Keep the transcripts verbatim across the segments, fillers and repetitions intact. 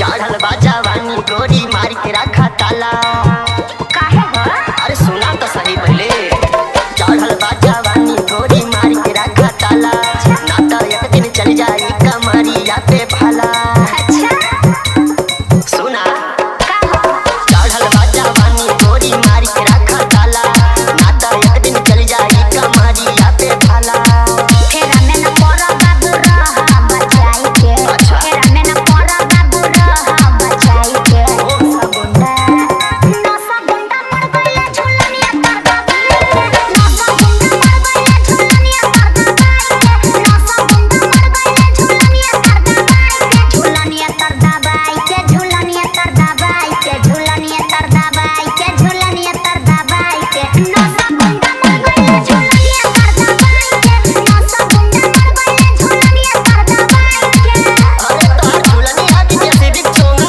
चढ़ल बा जवानी गोरी मार के रखा ताला। काहे हो? अरे सुना तो सही पहले। चढ़ल बा जवानी गोरी मार के रखा ताला, ना तो एक दिन चल जाई कमरिया पे भाला। अच्छा सुना का हो? चढ़ल बा जवानी गोरी मार के रखा ताला, ना तो एक दिन चल जाई कमरिया पे भाला। फेरा में न पड़ा बाबू रहा बचाई के। अच्छा। फेरा में न पड़ा बाबू रहा बचाई के। सगुंडा नौसा गुंडा मर गइले झुलनिया कर दबाई के। नौसा गुंडा मर गइले झुलनिया कर दबाई के। नौसा गुंडा मर गइले झुलनिया कर दबाई के। झुलनिया कर दबाई के। झुलनिया कर दबाई के। झुलनिया कर दबाई के। झुलनिया कर दबाई के। नौसा गुंडा मर गइले झुलनिया कर दबाई के। नौसा गुंडा मर गइले झुलनिया कर दबाई के। अरे तोहार झूलनिया की जैसे भी चोंगा।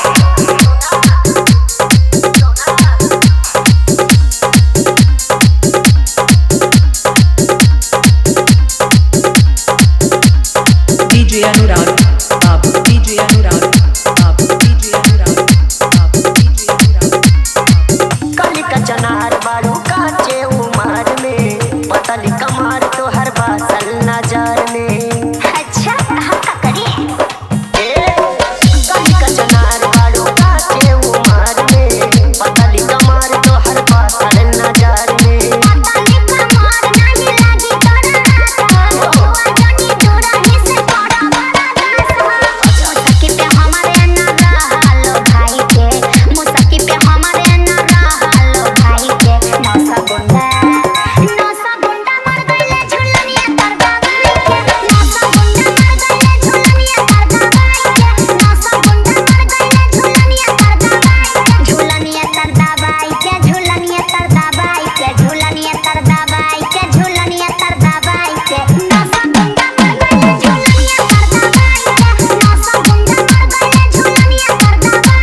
डीजे अनुराग आप डीजे अनुराग आप डीजे अनुराग आप डीजे अनुराग काली का चनार बारू काचे उमर में, पतली कमर तो हर बासल नजर में। अच्छा हम का करी? ए काली का चनार बारू काचे उमर में, पतली कमर तो हर बासल नजर में। पतली कमर नाही लागी तोरा हाथ हो। जुआ जानी तोरा ही से बड़ा बड़ा दास हो। मुसकी पे हमारे न रहलो भाई के। मुसकी पे हमारे न रहलो भाई के। नौसा गुंडा नौसा गुंडा मर गइले झुलनिया कर दबाई के। नौसा गुंडा मर गइले झुलनिया कर दबाई के। नौसा गुंडा मर गइले झुलनिया कर दबाई के। झुलनिया कर दबाई के। झुलनिया कर दबाई के। झुलनिया कर दबाई के। झुलनिया कर दबाई के। नौसा गुंडा मर गइले झुलनिया कर दबाई के। नौसा गुंडा मर गइले झुलनिया कर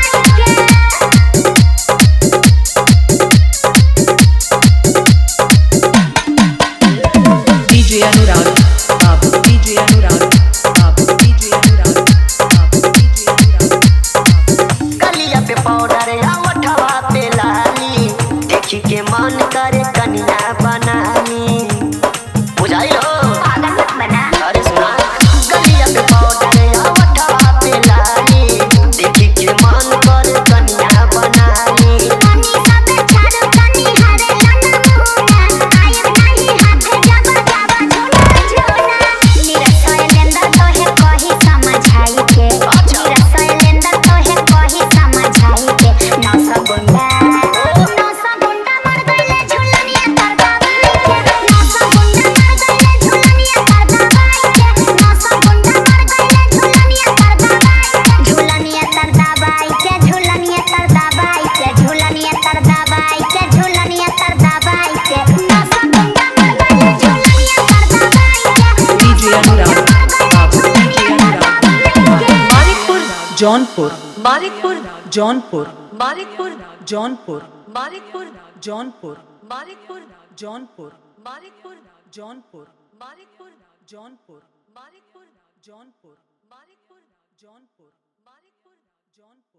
दबाई के। डीजे अनुराग आप डीजे अनुराग आप डीजे अनुराग आप डीजे अनुराग कलिया पे पाउडर या ओठवा पे लाली, देखी के मन करे कनिया बनानी। बुझाई हो? पागल मत बना। अरे सुना कलिया पे पाउडर या ओठवा पे लाली, देखी के मन करे कनिया बनानी। तनी सब छाड़ तनी हरे लन मुना। आयब नहीं हाथ जब जब झूना झूना। निरसय लेंदा तोहे कही समझाई के। निरसय लेंदा तोहे कही समझाई के। नौसा गुंडा नौसा गुंडा मर गइले झुलनिया कर दबाई के। नौसा गुंडा मर गइले झुलनिया कर दबाई के। नौसा गुंडा मर गइले झुलनिया कर दबाई के। झुलनिया कर दबाई के। झुलनिया कर दबाई के। झुलनिया कर दबाई के। झुलनिया कर दबाई के। नौसा गुंडा मर गइले झुलनिया कर दबाई के। डीजे अनुराग आप डीजे अनुराग मानिकपुर जौनपुर मानिकपुर जौनपुर मानिकपुर जौनपुर मानिकपुर जौनपुर मानिकपुर जौनपुर मानिकपुर जौनपुर मानिकपुर जौनपुर मानिकपुर जौनपुर मानिकपुर जौनपुर मानिकपुर जौनपुर